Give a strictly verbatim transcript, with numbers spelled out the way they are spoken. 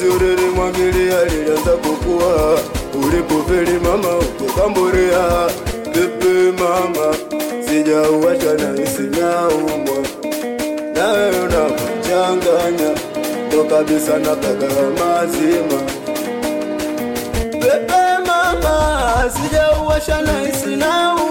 sururi mwagilia lilianza kukua. Ulipofeli mama ukakamburia. Pepe mama sijauacha na hisi naumwa. Nawe unakuchanganya ndo kabisa nataka mazima. Pepe mama sijauacha na hisi naumwa.